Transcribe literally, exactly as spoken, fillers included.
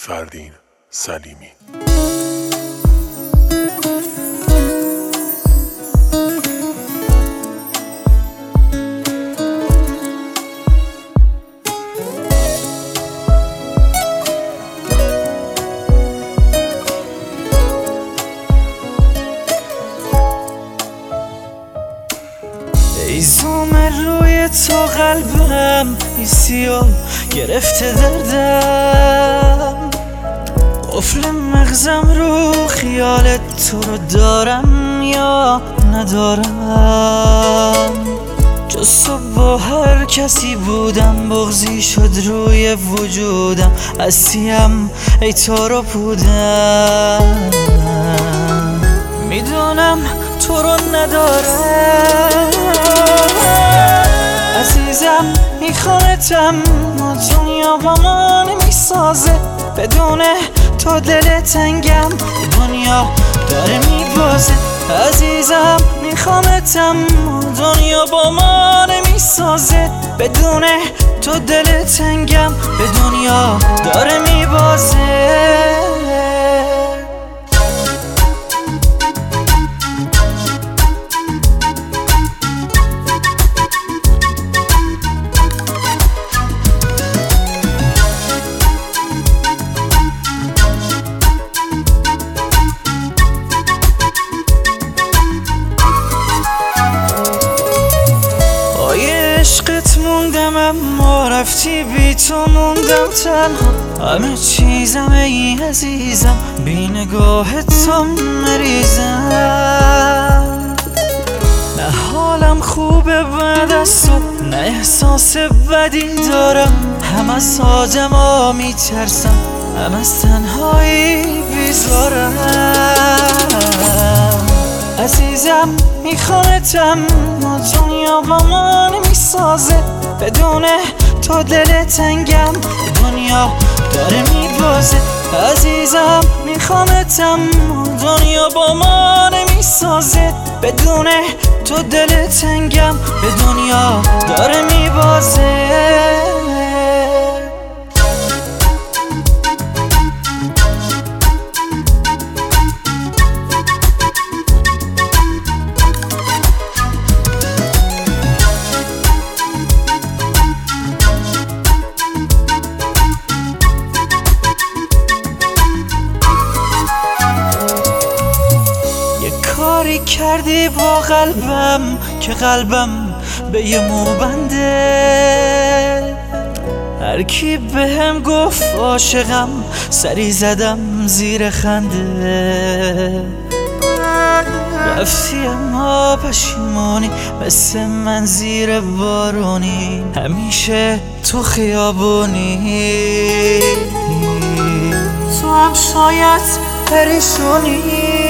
فردین سلیمی. ای زوم روی تو قلبم ایسی و گرفته دردم، قفل مغزم رو خیال تو رو دارم یا ندارم. جز تو با هر کسی بودم بغضی شد روی وجودم، هستیم ای تو رو بودم. میدونم تو رو ندارم عزیزم، میخوامتم و دنیا با ما نمیسازه. بدون تو دل تنگم، دنیا داره میبازه. عزیزم میخوامتم و دنیا با ما نمیسازه. بدون تو دل تنگم، به دنیا داره میبازه. عشقت موندم اما رفتی بی تو موندم تنها. همه چیزم ای عزیزم بی نگاه تو مریزم. نه حالم خوبه بعد از تو، نه احساس بدی دارم. هم از آدما میترسم، هم از تنهایی بیزارم. عزیزم میخوامتم و دنیا با ما نمیسازه. بدون تو دل تنگم، دنیا داره میبازه. عزیزم میخوامتم و دنیا با ما نمیسازه. بدون تو دل تنگم، به دنیا داره میبازه. کاری کردی با قلبم که قلبم به یه موبنده. هر کی بهم گفت عاشقم، سری زدم زیر خنده. رفتی اما پشیمونی مثل من زیر بارونی، همیشه تو خیابونی. تو هم شاید پریشونی.